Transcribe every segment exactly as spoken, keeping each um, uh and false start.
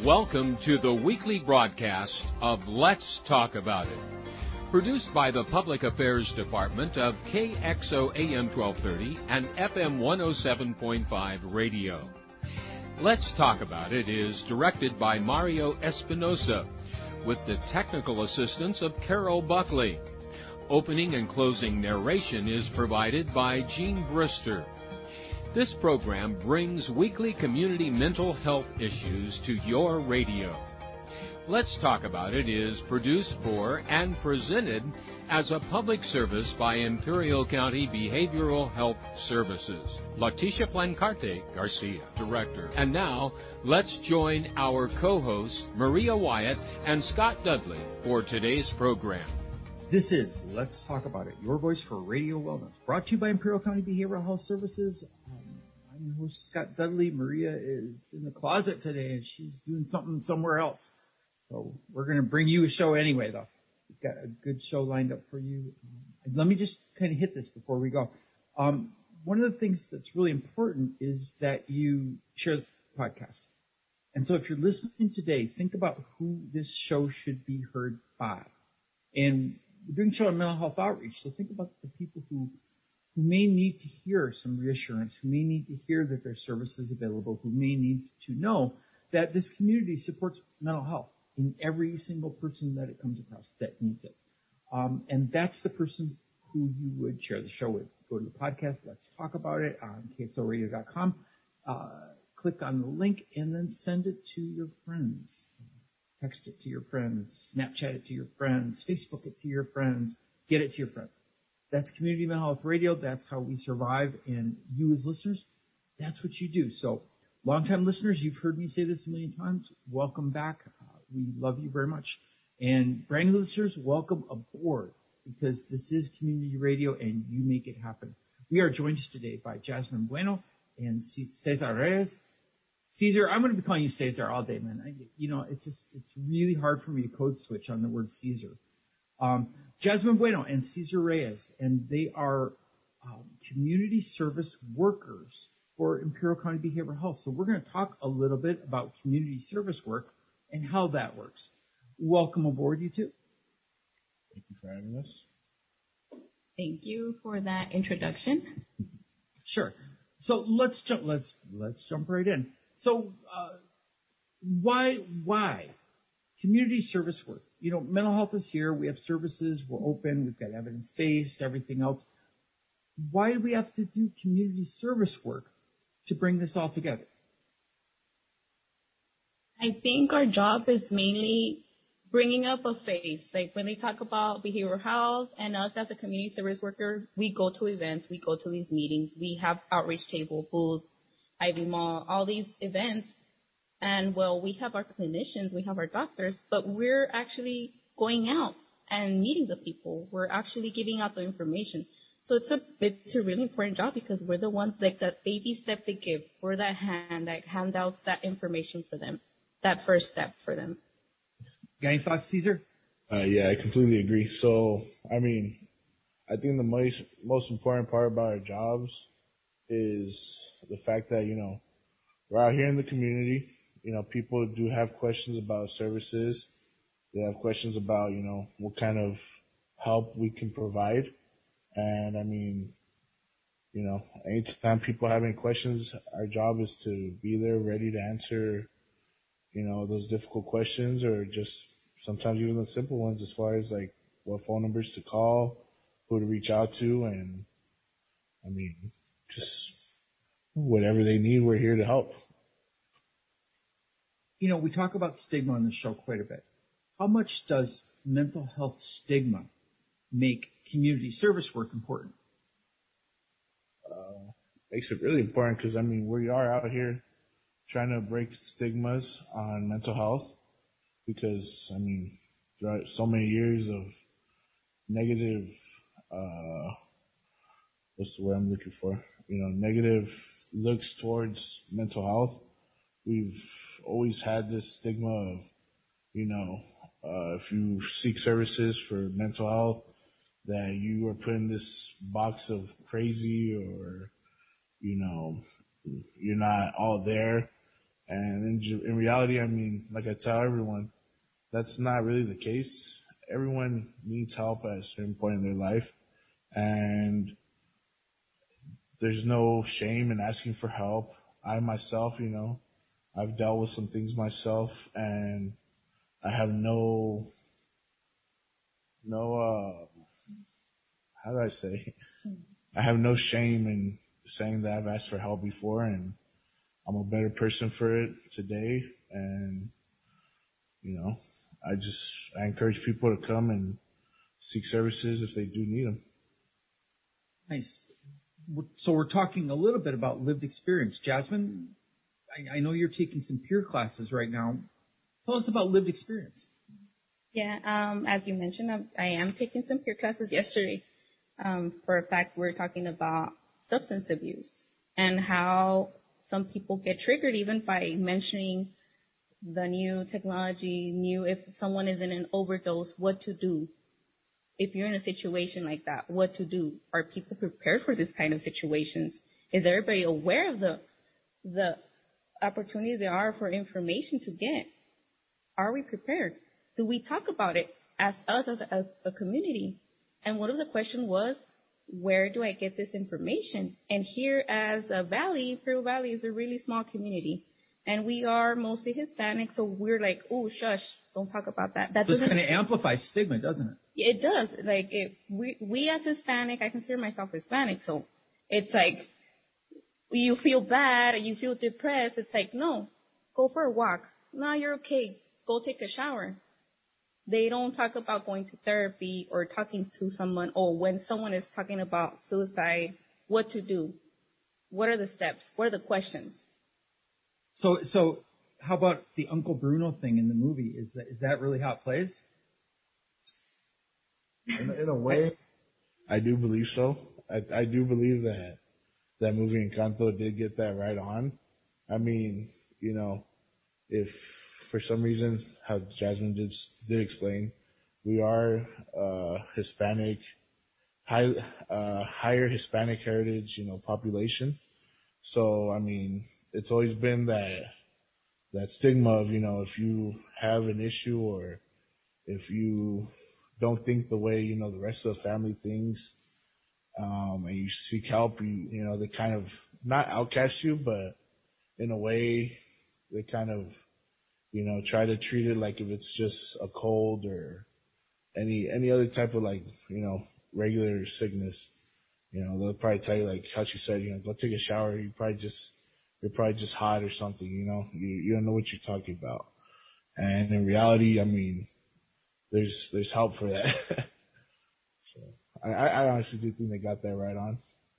Welcome to the weekly broadcast of Let's Talk About It, produced by the Public Affairs Department of K X O A M twelve thirty and F M one oh seven point five radio. Let's Talk About It is directed by Mario Espinosa, with the technical assistance of Carol Buckley. Opening and closing narration is provided by Gene Brister. This program brings weekly community mental health issues to your radio. Let's Talk About It is produced for and presented as a public service by Imperial County Behavioral Health Services. Leticia Plancarte Garcia, Director. And now, let's join our co-hosts, Maria Wyatt and Scott Dudley, for today's program. This is Let's Talk About It, your voice for radio wellness. Brought to you by Imperial County Behavioral Health Services. Um, I'm your host, Scott Dudley. Maria is in the closet today, and she's doing something somewhere else. So we're going to bring you a show anyway, though. We've got a good show lined up for you. Um, let me just kind of hit this before we go. Um, one of the things that's really important is that you share the podcast. And so if you're listening today, think about who this show should be heard by. And we're doing a show on mental health outreach, so think about the people who who may need to hear some reassurance, who may need to hear that there's services available, who may need to know that this community supports mental health in every single person that it comes across that needs it. Um, and that's the person who you would share the show with. Go to the podcast, Let's Talk About It on K X O radio dot com. Uh, click on the link and then send it to your friends. Text it to your friends, Snapchat it to your friends, Facebook it to your friends, get it to your friends. That's Community Mental Health Radio. That's how we survive. And you as listeners, that's what you do. So longtime listeners, you've heard me say this a million times. Welcome back. Uh, we love you very much. And brand new listeners, welcome aboard, because this is community radio and you make it happen. We are joined today by Jasmine Bueno and Cesar Reyes. Cesar, I'm going to be calling you Cesar all day, man. I, you know, it's just, it's really hard for me to code switch on the word Cesar. Um, Jasmine Bueno and Cesar Reyes, and they are um, community service workers for Imperial County Behavioral Health. So we're going to talk a little bit about community service work and how that works. Welcome aboard, you two. Thank you for having us. Thank you for that introduction. Sure. So let's jump. Let's let's jump right in. So uh, why why community service work? You know, mental health is here. We have services. We're open. We've got evidence-based, everything else. Why do we have to do community service work to bring this all together? I think our job is mainly bringing up a face. Like when they talk about behavioral health and us as a community service worker, we go to events, we go to these meetings, we have outreach table, booths, Ivy Mall, all these events. And, well, we have our clinicians, we have our doctors, but we're actually going out and meeting the people. We're actually giving out the information. So it's a it's a really important job because we're the ones, like, that baby step they give. We're that hand that hand out that information for them, that first step for them. Got any thoughts, Cesar? Uh, yeah, I completely agree. So, I mean, I think the most, most important part about our jobs is the fact that, you know, we're out here in the community. You know, people do have questions about services. They have questions about, you know, what kind of help we can provide. And, I mean, you know, anytime people have any questions, our job is to be there ready to answer, you know, those difficult questions, or just sometimes even the simple ones as far as, like, what phone numbers to call, who to reach out to, and, I mean, just whatever they need, we're here to help. You know, we talk about stigma on the show quite a bit. How much does mental health stigma make community service work important? Uh, makes it really important because, I mean, we are out here trying to break stigmas on mental health because, I mean, throughout so many years of negative, uh, what's the word I'm looking for? You know, negative looks towards mental health. We've always had this stigma of, you know, uh, if you seek services for mental health, that you are put in this box of crazy, or, you know, you're not all there. And in, in reality, I mean, like I tell everyone, that's not really the case. Everyone needs help at a certain point in their life. And there's no shame in asking for help. I myself, you know, I've dealt with some things myself, and I have no, no, uh, how do I say? I have no shame in saying that I've asked for help before, and I'm a better person for it today. And, you know, I just, I encourage people to come and seek services if they do need them. Nice. So we're talking a little bit about lived experience. Jasmine, I, I know you're taking some peer classes right now. Tell us about lived experience. Yeah, um, as you mentioned, I'm, I am taking some peer classes yesterday. Um, for a fact, we're talking about substance abuse and how some people get triggered even by mentioning the new technology, new if someone is in an overdose, what to do. If you're in a situation like that, what to do? Are people prepared for this kind of situations? Is everybody aware of the the opportunities there are for information to get? Are we prepared? Do we talk about it as us as a, a community? And one of the questions was, where do I get this information? And here as a valley, Imperial Valley is a really small community. And we are mostly Hispanic, so we're like, oh, shush, don't talk about that. That This doesn't kind of amplifies stigma, doesn't it? It does. Like, if we, we as Hispanic, I consider myself Hispanic, so it's like, you feel bad, you feel depressed. It's like, no, go for a walk. No, you're okay. Go take a shower. They don't talk about going to therapy or talking to someone, or when someone is talking about suicide, what to do. What are the steps? What are the questions? So, so how about the Uncle Bruno thing in the movie? Is that is that really how it plays? In, in a way, I do believe so. I, I do believe that that movie Encanto did get that right on. I mean, you know, if for some reason, how Jasmine did did explain, we are uh, Hispanic, high, uh, higher Hispanic heritage, you know, population. So I mean, it's always been that that stigma of, you know, if you have an issue or if you don't think the way, you know, the rest of the family thinks, um, and you seek help, you, you know, they kind of not outcast you, but in a way, they kind of, you know, try to treat it like if it's just a cold or any any other type of, like, you know, regular sickness. You know, they'll probably tell you, like how she said, you know, go take a shower. You probably just you're probably just hot or something. You know, you you don't know what you're talking about. And in reality, I mean, there's there's help for that. So I, I honestly do think they got that right on.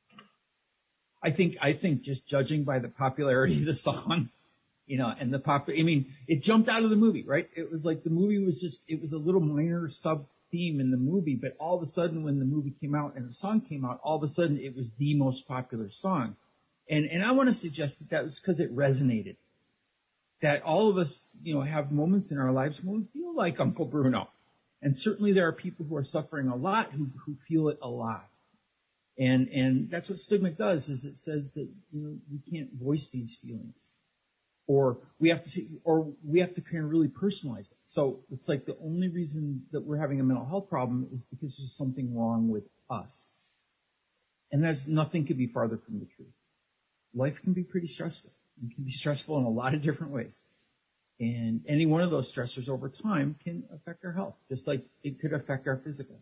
I think I think just judging by the popularity of the song, you know, and the pop, I mean, it jumped out of the movie, right? It was like the movie was just, it was a little minor sub theme in the movie, but all of a sudden when the movie came out and the song came out, all of a sudden it was the most popular song. And and I want to suggest that that was because it resonated. That all of us, you know, have moments in our lives when we feel like Uncle Bruno. And certainly there are people who are suffering a lot who, who feel it a lot. And and that's what stigma does, is it says that, you know, we can't voice these feelings. Or we have to see, or we have to kind of really personalize it. So it's like the only reason that we're having a mental health problem is because there's something wrong with us. And that's nothing could be farther from the truth. Life can be pretty stressful. It can be stressful in a lot of different ways. And any one of those stressors over time can affect our health, just like it could affect our physical.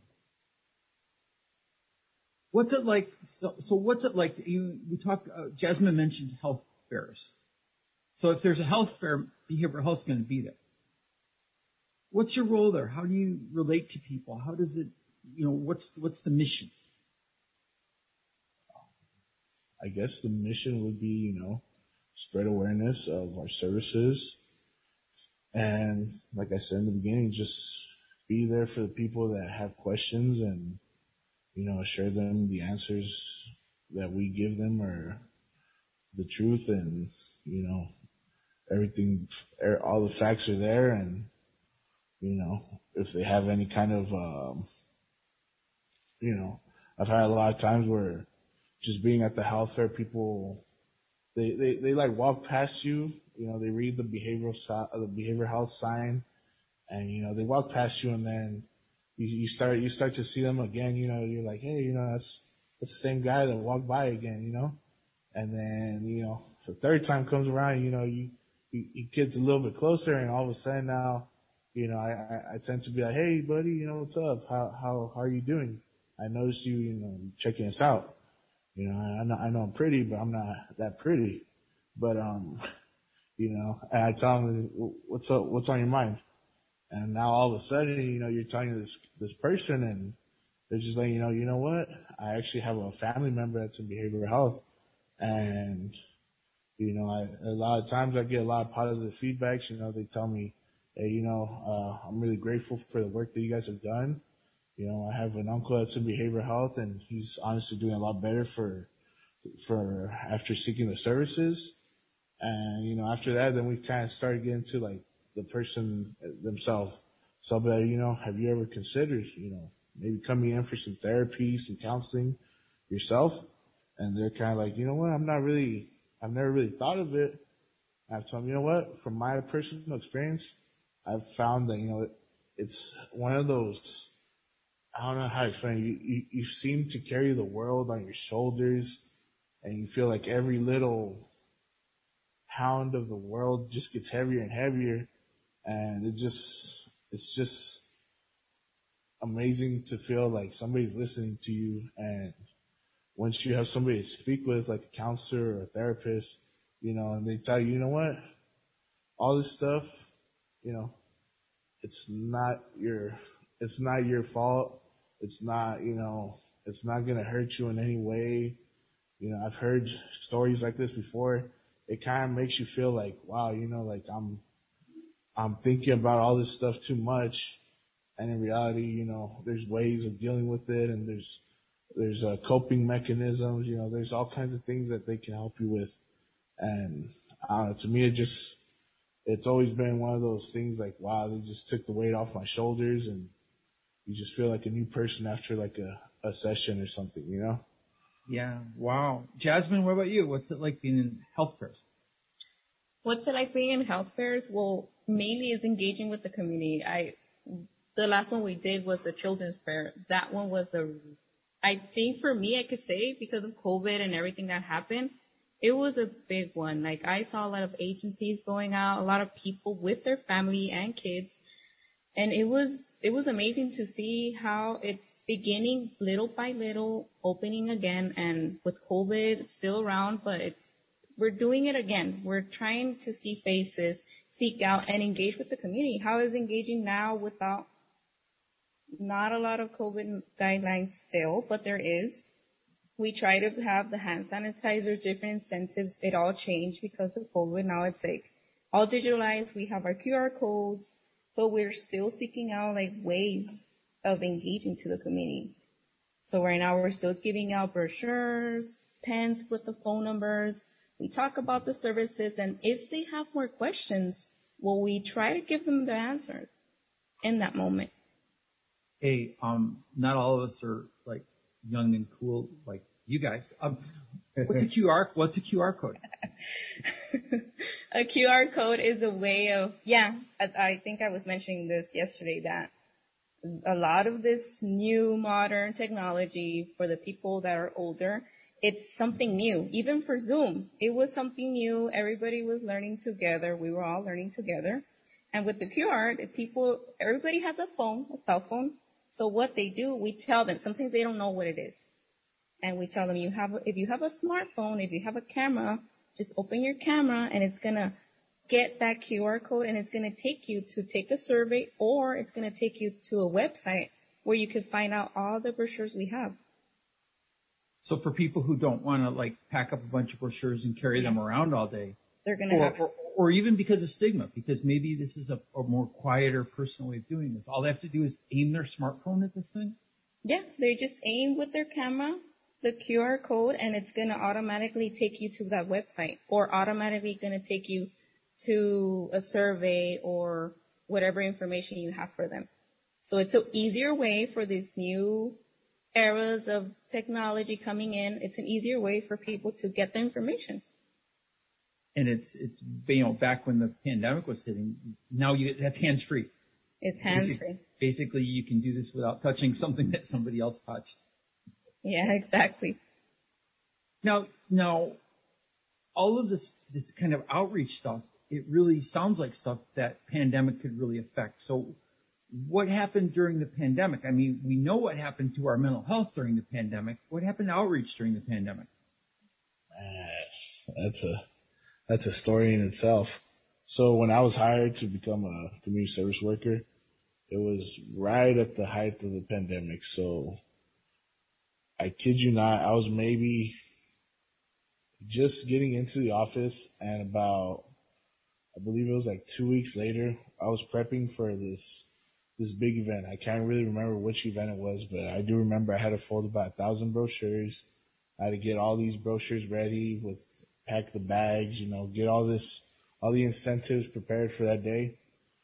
What's it like? So, so what's it like? You, we talked. Uh, Jasmine mentioned health fairs. So if there's a health fair, behavioral health is going to be there. What's your role there? How do you relate to people? How does it? You know, what's what's the mission? I guess the mission would be, you know, spread awareness of our services. And like I said in the beginning, just be there for the people that have questions and, you know, assure them the answers that we give them are the truth, and, you know, everything, all the facts are there. And, you know, if they have any kind of, um, you know, I've had a lot of times where just being at the health fair, people, they, they, they like walk past you you know, they read the behavioral si- the behavioral health sign, and you know, they walk past you, and then you, you start you start to see them again. You know, you're like, hey, you know, that's that's the same guy that walked by again. You know, and then you know, the third time comes around, you know, you you, you get a little bit closer, and all of a sudden now, you know, I, I I tend to be like, hey, buddy, you know, what's up? How how how are you doing? I noticed you, you know, checking us out. You know, I know I know I'm pretty, but I'm not that pretty. But um, you know, and I tell them, what's up? What's on your mind? And now all of a sudden, you know, you're talking to this this person, and they're just letting you know, you know what? I actually have a family member that's in behavioral health, and you know, I, a lot of times I get a lot of positive feedbacks. You know, they tell me, hey, you know, uh, I'm really grateful for the work that you guys have done. You know, I have an uncle that's in behavioral health, and he's honestly doing a lot better for for after seeking the services. And you know, after that, then we kind of started getting to like the person themselves. So I'll be like, you know, have you ever considered, you know, maybe coming in for some therapy, some counseling yourself? And they're kind of like, you know what, I'm not really, I've never really thought of it. I've told them, you know what, from my personal experience, I've found that, you know, it, it's one of those, I don't know how to explain it. You, you, you seem to carry the world on your shoulders, and you feel like every little pound of the world just gets heavier and heavier, and it just, it's just amazing to feel like somebody's listening to you. And once you have somebody to speak with, like a counselor or a therapist, you know, and they tell you, you know what, all this stuff, you know, it's not your, it's not your fault. It's not, you know, it's not going to hurt you in any way. You know, I've heard stories like this before. It kind of makes you feel like, wow, you know, like I'm, I'm thinking about all this stuff too much. And in reality, you know, there's ways of dealing with it, and there's, there's uh, coping mechanisms. You know, there's all kinds of things that they can help you with. And I don't know, to me, it just, it's always been one of those things like, wow, they just took the weight off my shoulders, and you just feel like a new person after like a, a session or something, you know? Yeah. Wow. Jasmine, what about you? What's it like being in health fairs? What's it like being in health fairs? Well, mainly is engaging with the community. I, the last one we did was the children's fair. That one was a, I think for me, I could say because of COVID and everything that happened, it was a big one. Like I saw a lot of agencies going out, a lot of people with their family and kids. And it was, it was amazing to see how it's beginning little by little, opening again. And with COVID still around, but it's, we're doing it again. We're trying to see faces, seek out and engage with the community. How is engaging now without not a lot of COVID guidelines still, but there is. We try to have the hand sanitizers, different incentives. It all changed because of COVID. Now it's like all digitalized. We have our Q R codes, but we're still seeking out like ways of engaging to the community. So right now we're still giving out brochures, pens with the phone numbers. We talk about the services, and if they have more questions, well, we try to give them the answer in that moment. Hey, um, not all of us are like young and cool like you guys. Um, what's a Q R? What's a Q R code? A Q R code is a way of, yeah, I, I think I was mentioning this yesterday, that a lot of this new modern technology for the people that are older, it's something new. Even for Zoom, it was something new. Everybody was learning together. We were all learning together. And with the Q R, the people, everybody has a phone, a cell phone. So what they do, we tell them, sometimes they don't know what it is. And we tell them, you have, if you have a smartphone, if you have a camera, just open your camera and it's going to get that Q R code, and it's going to take you to take a survey, or it's going to take you to a website where you can find out all the brochures we have. So for people who don't want to like pack up a bunch of brochures and carry yeah. them around all day, they're going to or, have, or, or even because of stigma, because maybe this is a, a more quieter, personal way of doing this. All they have to do is aim their smartphone at this thing. Yeah, they just aim with their camera, the Q R code, and it's going to automatically take you to that website, or automatically going to take you to a survey or whatever information you have for them. So it's an easier way for these new eras of technology coming in. It's an easier way for people to get the information. and it's it's you know back when the pandemic was hitting. Now you that's hands free. It's hands free. Basically, you can do this without touching something that somebody else touched. Yeah, exactly. Now, now, all of this this kind of outreach stuff, it really sounds like stuff that pandemic could really affect. So, what happened during the pandemic? I mean, we know what happened to our mental health during the pandemic. What happened to outreach during the pandemic? Uh, that's a that's a story in itself. So when I was hired to become a community service worker, it was right at the height of the pandemic. So I kid you not, I was maybe just getting into the office, and about, I believe it was like two weeks later, I was prepping for this this big event. I can't really remember which event it was, but I do remember I had to fold about a thousand brochures. I had to get all these brochures ready, with pack the bags, you know, get all this, all the incentives prepared for that day.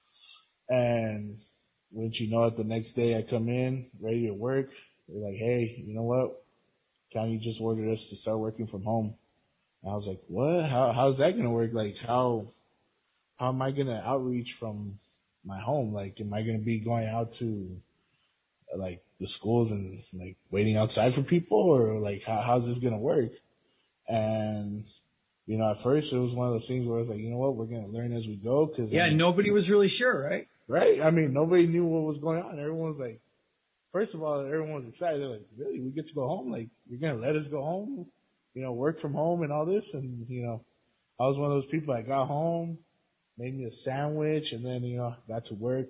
And wouldn't you know it, the next day I come in, ready to work. They're like, hey, you know what? County just ordered us to start working from home. And I was like, what? How how's that gonna work? Like, how how am I gonna outreach from my home? Like, am I gonna be going out to like the schools and like waiting outside for people, or like how how's this gonna work? And you know, at first it was one of those things where I was like, you know what, we're gonna learn as we go. Cause yeah, I mean, nobody was really sure, right? Right. I mean, nobody knew what was going on. Everyone was like, first of all, everyone was excited. They're like, really, we get to go home? Like, you're gonna let us go home? You know, work from home and all this? And you know, I was one of those people. I got home, made me a sandwich, and then you know, got to work.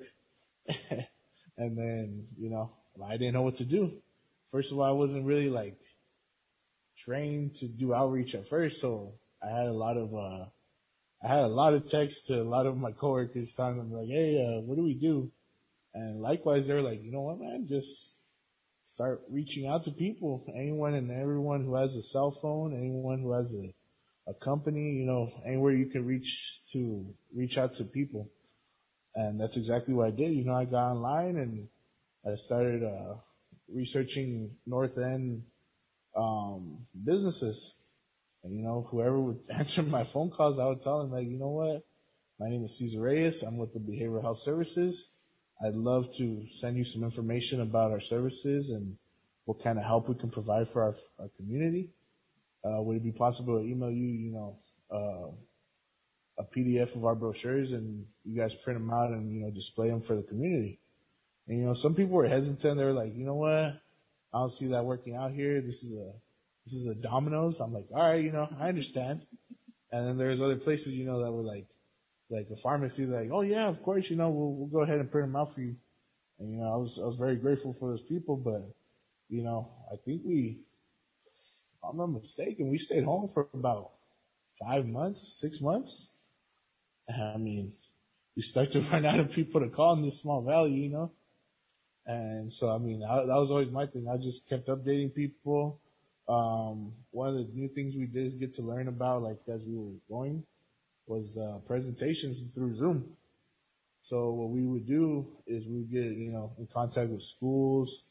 And then you know, I didn't know what to do. First of all, I wasn't really like trained to do outreach at first, so I had a lot of uh I had a lot of texts to a lot of my coworkers telling them like, hey, uh, what do we do? And likewise, they're like, you know what, man, just start reaching out to people, anyone and everyone who has a cell phone, anyone who has a, a company, you know, anywhere you can reach to reach out to people. And that's exactly what I did. You know, I got online and I started uh, researching North End um, businesses. And, you know, whoever would answer my phone calls, I would tell them, like, you know what? My name is Cesar Reyes. I'm with the Behavioral Health Services. I'd love to send you some information about our services and what kind of help we can provide for our, our community. Uh, would it be possible to email you, you know, uh, a P D F of our brochures and you guys print them out and, you know, display them for the community? And, you know, some people were hesitant. They were like, you know what? I don't see that working out here. This is a, this is a Domino's. I'm like, all right, you know, I understand. And then there's other places, you know, that were like, like a pharmacy, like, oh yeah, of course, you know, we'll, we'll go ahead and print them out for you. And, you know, I was, I was very grateful for those people, but, you know, I think we, if I'm not mistaken, we stayed home for about five months, six months. I mean, we start to run out of people to call in this small valley, you know? And so, I mean, I, that was always my thing. I just kept updating people. Um, one of the new things we did get to learn about, like, as we were going, was uh, presentations through Zoom. So what we would do is we would get, you know, in contact with schools,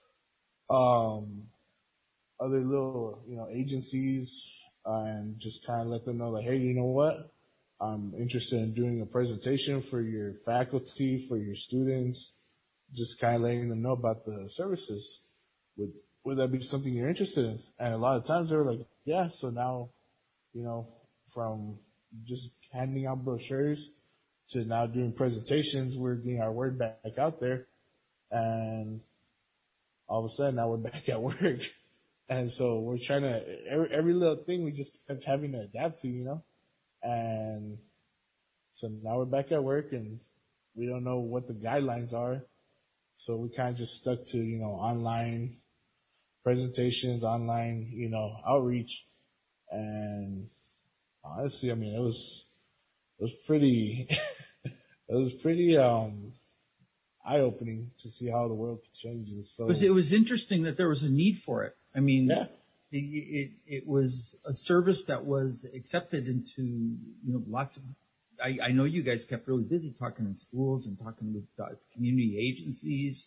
um, other little, you know, agencies, uh, and just kind of let them know, like, hey, you know what? I'm interested in doing a presentation for your faculty, for your students, just kind of letting them know about the services. Would would that be something you're interested in? And a lot of times they were like, yeah. So now, you know, from just handing out brochures to now doing presentations, we're getting our word back out there. And all of a sudden now we're back at work. And so we're trying to, every, every little thing we just kept having to adapt to, you know. And so now we're back at work and we don't know what the guidelines are. So we kind of just stuck to, you know, online presentations, online, you know, outreach. And honestly, I mean, it was, it was pretty, it was pretty, um, eye-opening to see how the world changes. So Because it was interesting that there was a need for it. I mean, yeah. it, it, it was a service that was accepted into, you know, lots of, I, I know you guys kept really busy talking in schools and talking with uh, community agencies,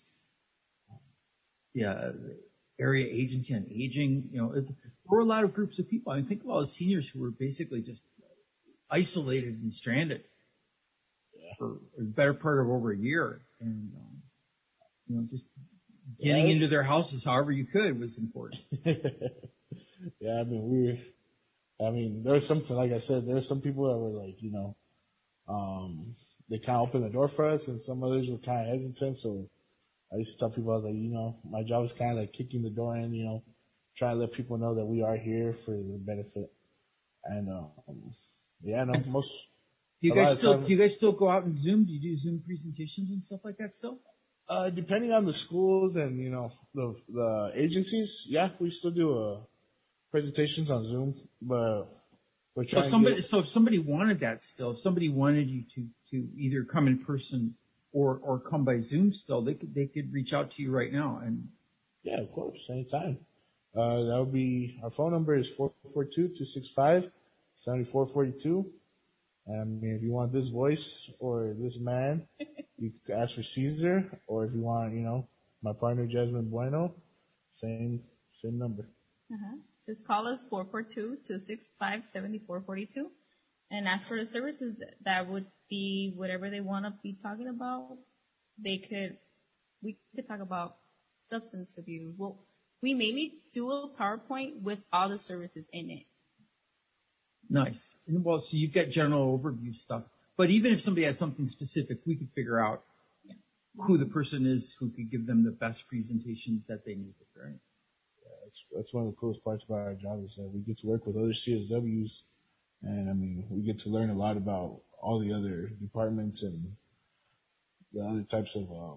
yeah, area agency on aging. You know, it, there were a lot of groups of people. I mean, think of all the seniors who were basically just isolated and stranded Yeah. for a better part of over a year. And, um, you know, just getting Yeah. into their houses however you could was important. Yeah, I mean, we were, I mean, there was some, like I said, there were some people that were like, you know, um, they kind of opened the door for us, and some others were kind of hesitant. So I used to tell people, I was like, you know, my job is kind of like kicking the door in, you know, trying to let people know that we are here for their benefit. And, um, yeah, no, most. Do you a lot guys of still time- do you guys still go out and Zoom? Do you do Zoom presentations and stuff like that still? Uh, depending on the schools and, you know, the the agencies, yeah, we still do uh, presentations on Zoom, but we're So trying if somebody to get, so if somebody wanted that still, if somebody wanted you to to either come in person or or come by Zoom still, they could they could reach out to you right now. And yeah, of course, anytime. Uh, that would be, our phone number is four four two, two six five, seven four four two. And I mean, if you want this voice or this man, you can ask for Caesar, or if you want, you know, my partner Jasmine Bueno, same same number. Uh-huh. Just call us four four two, two six five, seven four four two and ask for the services. That would be whatever they want to be talking about. They could, we could talk about substance abuse. Well, we mainly do a PowerPoint with all the services in it. nice. And well, so you've got general overview stuff. But even if somebody had something specific, we could figure out Yeah. who the person is who could give them the best presentation that they needed, right? That's that's one of the coolest parts about our job is that we get to work with other C S Ws, and I mean we get to learn a lot about all the other departments and the other types of um,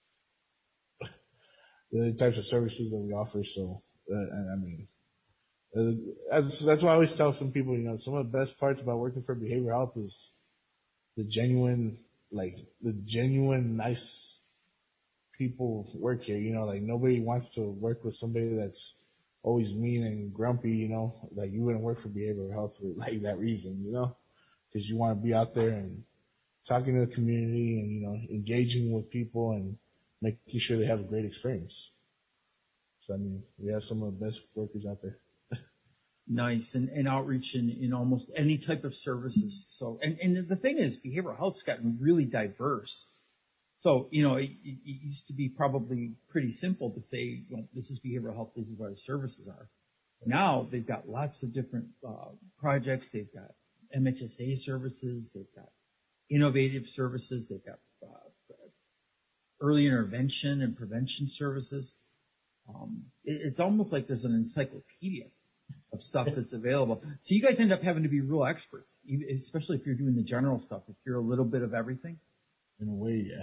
the other types of services that we offer. So, uh, and I mean, uh, that's that's why I always tell some people, you know, some of the best parts about working for behavioral health is the genuine, like the genuine nice people work here. You know, like nobody wants to work with somebody that's always mean and grumpy. You know, like you wouldn't work for behavioral health for like that reason. You know, because you want to be out there and talking to the community and, you know, engaging with people and making sure they have a great experience. So I mean, we have some of the best workers out there. Nice. And, and outreach in, in almost any type of services. So, and, and the thing is, behavioral health's gotten really diverse. So, you know, it, it used to be probably pretty simple to say, you know, this is behavioral health, this is what our services are. Now they've got lots of different uh, projects. They've got M H S A services. They've got innovative services. They've got uh, early intervention and prevention services. Um, it, it's almost like there's an encyclopedia of stuff that's available. So you guys end up having to be real experts, especially if you're doing the general stuff, if you're a little bit of everything. In a way, yeah.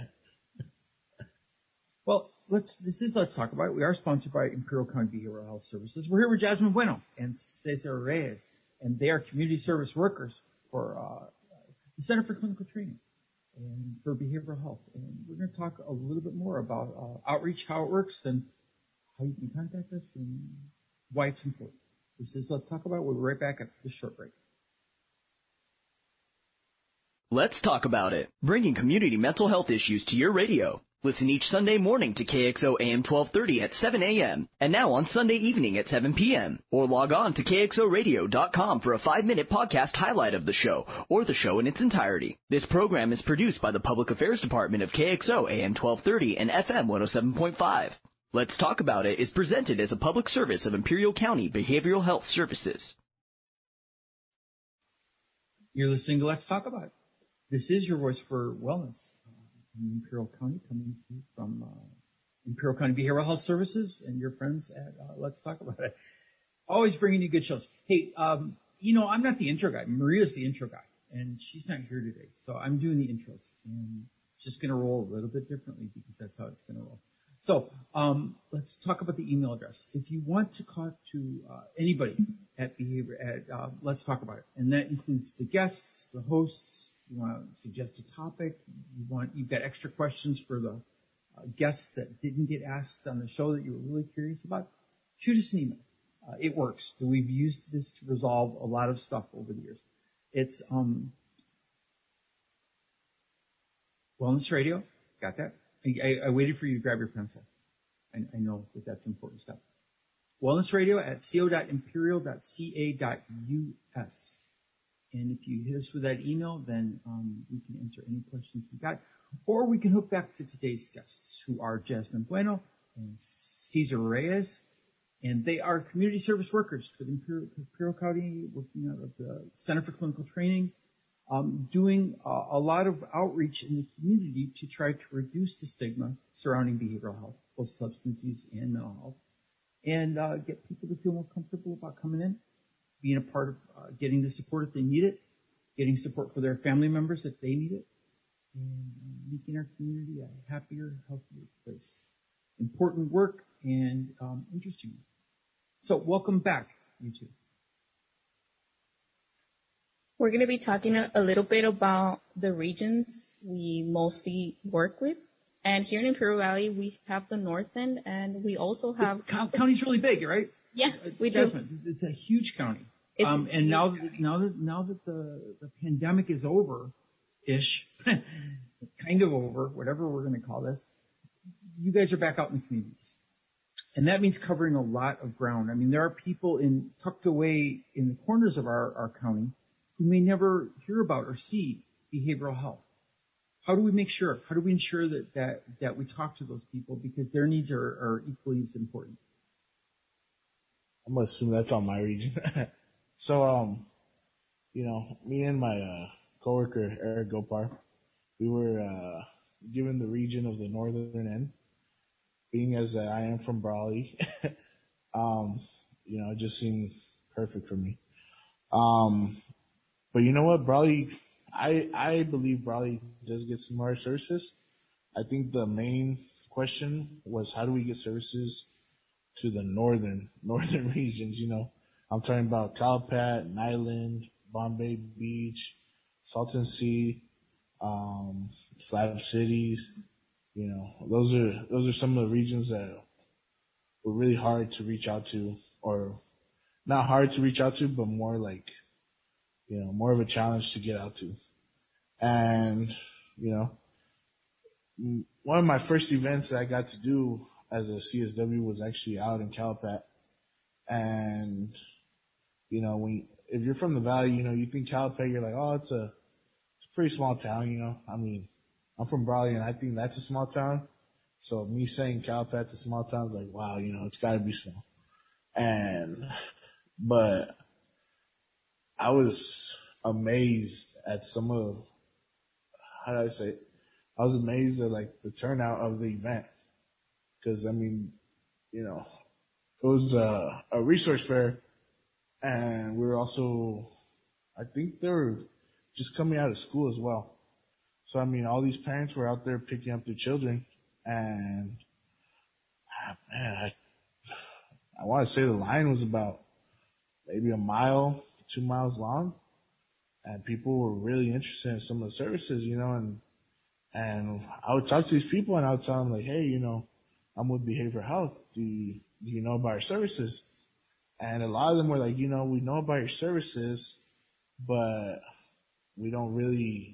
Well, let's, this is Let's Talk About It. We are sponsored by Imperial County Behavioral Health Services. We're here with Jasmine Bueno and Cesar Reyes, and they are community service workers for uh, the Center for Clinical Training and for behavioral health. And we're going to talk a little bit more about uh, outreach, how it works, and how you can contact us, and why it's important. This is Let's Talk About It. We'll be right back after this short break. Let's Talk About It, bringing community mental health issues to your radio. Listen each Sunday morning to K X O A M twelve thirty at seven a.m. and now on Sunday evening at seven p.m. Or log on to K X O radio dot com for a five-minute podcast highlight of the show or the show in its entirety. This program is produced by the Public Affairs Department of K X O A M twelve thirty and F M one oh seven point five. Let's Talk About It is presented as a public service of Imperial County Behavioral Health Services. You're listening to Let's Talk About It. This is your voice for wellness uh, in Imperial County, coming to you from uh, Imperial County Behavioral Health Services and your friends at uh, Let's Talk About It. Always bringing you good shows. Hey, um, you know, I'm not the intro guy. Maria's the intro guy, and she's not here today, so I'm doing the intros. And it's just going to roll a little bit differently because that's how it's going to roll. So um, let's talk about the email address. If you want to talk to uh, anybody at Behavior, at uh, Let's Talk About It, and that includes the guests, the hosts. You want to suggest a topic. You want you've got extra questions for the uh, guests that didn't get asked on the show that you were really curious about. Shoot us an email. Uh, it works. We've used this to resolve a lot of stuff over the years. It's um, Wellness Radio. Got that? I, I waited for you to grab your pencil. I, I know that that's important stuff. Wellness Radio at co dot imperial dot c a dot u s. And if you hit us with that email, then um, we can answer any questions we got. Or we can hook back to today's guests, who are Jasmine Bueno and Cesar Reyes. And they are community service workers for the Imperial, Imperial County, working out of the Center for Clinical Training, um, doing a, a lot of outreach in the community to try to reduce the stigma surrounding behavioral health, both substance use and mental health, and uh, get people to feel more comfortable about coming in, being a part of uh, getting the support if they need it, getting support for their family members if they need it, and uh, making our community a happier, healthier place. Important work and um, interesting. So welcome back, you two. We're going to be talking a, a little bit about the regions we mostly work with. And here in Imperial Valley, we have the North End, and we also have... The county's really big, right? Yeah, we Jasmine, do. It's a huge county. It's um, and now that, county. now that now that the, the pandemic is over-ish, kind of over, whatever we're going to call this, you guys are back out in the communities. And that means covering a lot of ground. I mean, there are people in tucked away in the corners of our, our county who may never hear about or see behavioral health. How do we make sure? How do we ensure that, that, that we talk to those people because their needs are, are equally as important? I'm going to assume that's on my region. so, um, you know, me and my uh, coworker, Eric Gopar, we were uh, given the region of the northern end. Being as uh, I am from Brawley, um, you know, it just seemed perfect for me. Um, but you know what, Brawley, I I believe Brawley does get some more services. I think the main question was how do we get services to the northern northern regions? You know, I'm talking about Calapat, Nyland, Bombay Beach, Salton Sea, um, Slab Cities. You know, those are those are some of the regions that were really hard to reach out to, or not hard to reach out to, but more like, you know, more of a challenge to get out to. And, you know, one of my first events that I got to do as a C S W was actually out in Calapat. And, you know, when if you're from the valley, you know, you think Calapat, you're like, oh, it's a it's a pretty small town, you know. I mean, I'm from Brawley, and I think that's a small town. So me saying Calapat's a small town is like, wow, you know, it's got to be small. And, but I was amazed at some of, how do I say it? I was amazed at, like, the turnout of the event. Because, I mean, you know, it was a, a resource fair, and we were also, I think they were just coming out of school as well. So, I mean, all these parents were out there picking up their children, and, ah, man, I, I want to say the line was about maybe a mile, two miles long, and people were really interested in some of the services, you know, and, and I would talk to these people, and I would tell them, like, hey, you know, I'm with Behavioral Health. Do you, do you know about our services? And a lot of them were like, you know, we know about your services, but we don't really...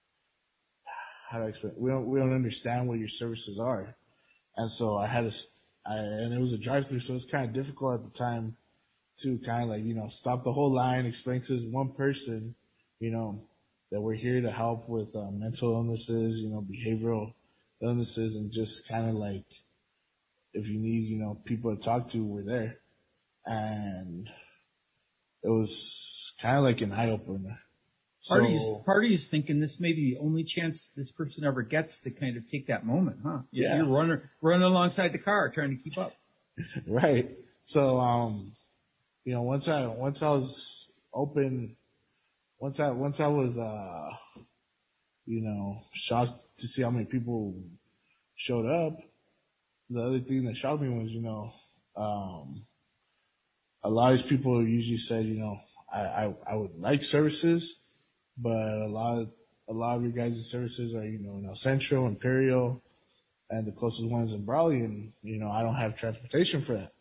How do I explain? We don't we don't understand what your services are, and so I had to, I, and it was a drive-through, so it was kind of difficult at the time to kind of like you know stop the whole line, explain to this one person, you know, that we're here to help with uh, mental illnesses, you know, behavioral illnesses, and just kind of like if you need you know people to talk to, we're there, and it was kind of like an eye opener. Part, so, of you, part of you's thinking this may be the only chance this person ever gets to kind of take that moment, huh? Yeah. You're running, running alongside the car trying to keep up. Right. So, um, you know, once I once I was open, once I once I was, uh, you know, shocked to see how many people showed up. The other thing that shocked me was, you know, um, a lot of these people usually said, you know, I, I, I would like services. But a lot of, a lot of your guys' services are, you know, in El Centro, Imperial, and the closest ones in Brawley, and, you know, I don't have transportation for that.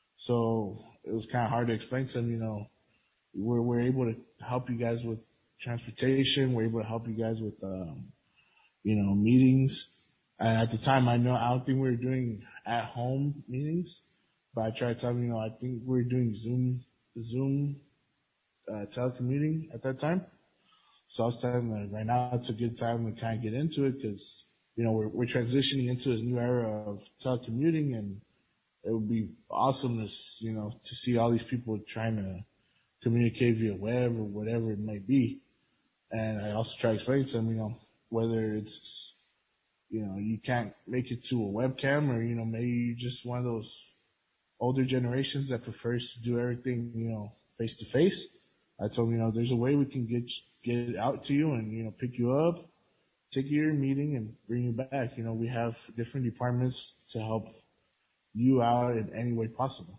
So it was kind of hard to explain to them, you know, we're, we're able to help you guys with transportation. We're able to help you guys with, um, you know, meetings. And at the time, I know, I don't think we were doing at-home meetings, but I tried to tell them, you know, I think we we're doing Zoom, Zoom, uh, telecommuting at that time. So I was telling them right now it's a good time to kind of get into it because, you know, we're, we're transitioning into this new era of telecommuting, and it would be awesome to, you know, to see all these people trying to communicate via web or whatever it might be. And I also try to explain to them, you know, whether it's, you know, you can't make it to a webcam, or, you know, maybe you're just one of those older generations that prefers to do everything, you know, face to face. I told them, you know, there's a way we can get get it out to you and, you know, pick you up, take you to your meeting, and bring you back. You know, we have different departments to help you out in any way possible.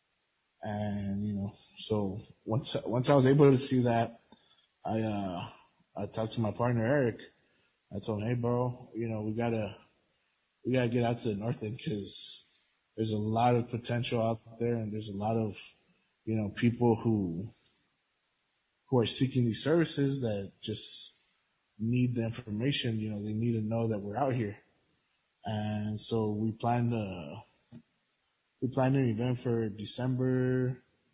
And, you know, so once once I was able to see that, I uh I talked to my partner Eric. I told him, hey, bro, you know, we gotta we gotta get out to the north end because there's a lot of potential out there, and there's a lot of, you know, people who who are seeking these services that just need the information. You know, they need to know that we're out here. And so we planned a we planned an event for December.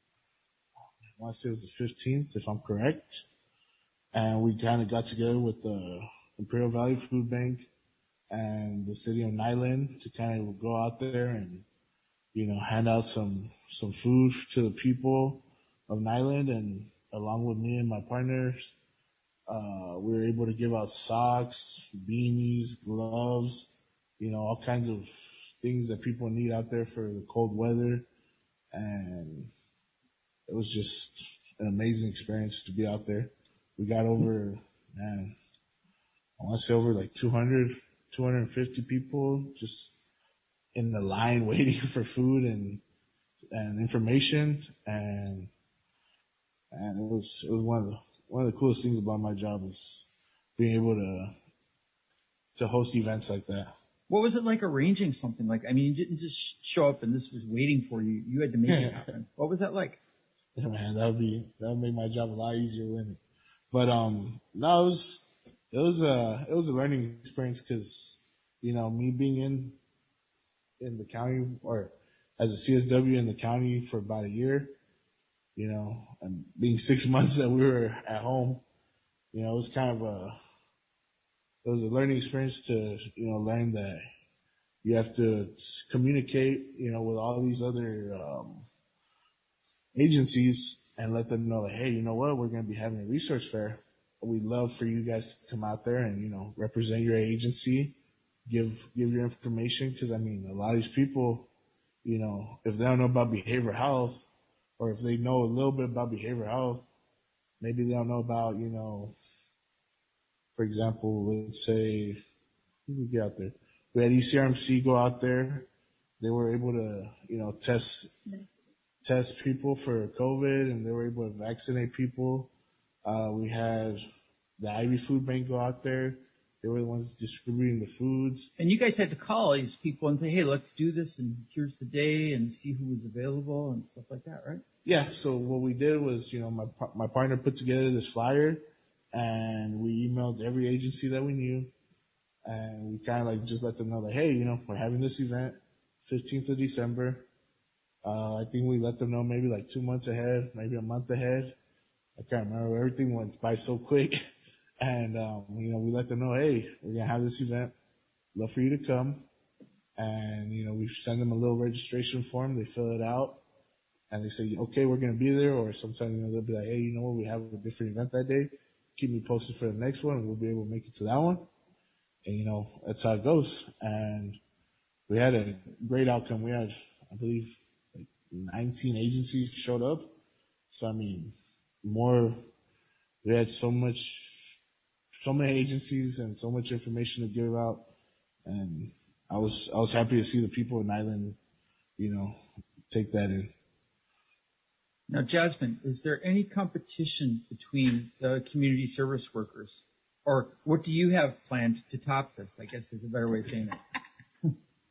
I want to say it was the fifteenth, if I'm correct. And we kind of got together with the Imperial Valley Food Bank and the city of Nyland to kind of go out there and, you know, hand out some some food to the people of Nyland. And along with me and my partners, uh, we were able to give out socks, beanies, gloves, you know, all kinds of things that people need out there for the cold weather. And it was just an amazing experience to be out there. We got over, man, I want to say over like two hundred, two hundred fifty people just in the line waiting for food and and information, and and it was it was one of the one of the coolest things about my job is being able to to host events like that. What was it like arranging something like? I mean, you didn't just show up and this was waiting for you. You had to make it happen. What was that like? Yeah, man, that would be that would make my job a lot easier, wouldn't it? But um, no, it was it was a it was a learning experience because, you know, me being in in the county, or as a C S W in the county for about a year, you know, and being six months that we were at home, you know, it was kind of a it was a learning experience to, you know, learn that you have to communicate, you know, with all these other um, agencies and let them know that, hey, you know what, we're going to be having a resource fair. We'd love for you guys to come out there and, you know, represent your agency, give give your information, because, I mean, a lot of these people, you know, if they don't know about behavioral health, or if they know a little bit about behavioral health, maybe they don't know about, you know, for example, let's say, who did we get out there? We had E C R M C go out there. They were able to, you know, test test people for COVID, and they were able to vaccinate people. Uh, we had the Ivy Food Bank go out there. They were the ones distributing the foods. And you guys had to call these people and say, hey, let's do this, and here's the day, and see who was available and stuff like that, right? Yeah, so what we did was, you know, my my partner put together this flyer, and we emailed every agency that we knew, and we kind of like just let them know that, hey, you know, we're having this event, fifteenth of December. Uh, I think we let them know maybe like two months ahead, maybe a month ahead. I can't remember. Everything went by so quick. And, um, you know, we let them know, hey, we're going to have this event. Love for you to come. And, you know, we send them a little registration form. They fill it out. And they say, okay, we're going to be there. Or sometimes, you know, they'll be like, hey, you know what, we have a different event that day. Keep me posted for the next one, and we'll be able to make it to that one. And, you know, that's how it goes. And we had a great outcome. We had, I believe, like nineteen agencies showed up. So, I mean, more, we had so much, so many agencies and so much information to give out. And I was, I was happy to see the people in Nyland, you know, take that in. Now, Jasmine, is there any competition between the community service workers? Or what do you have planned to top this, I guess is a better way of saying it.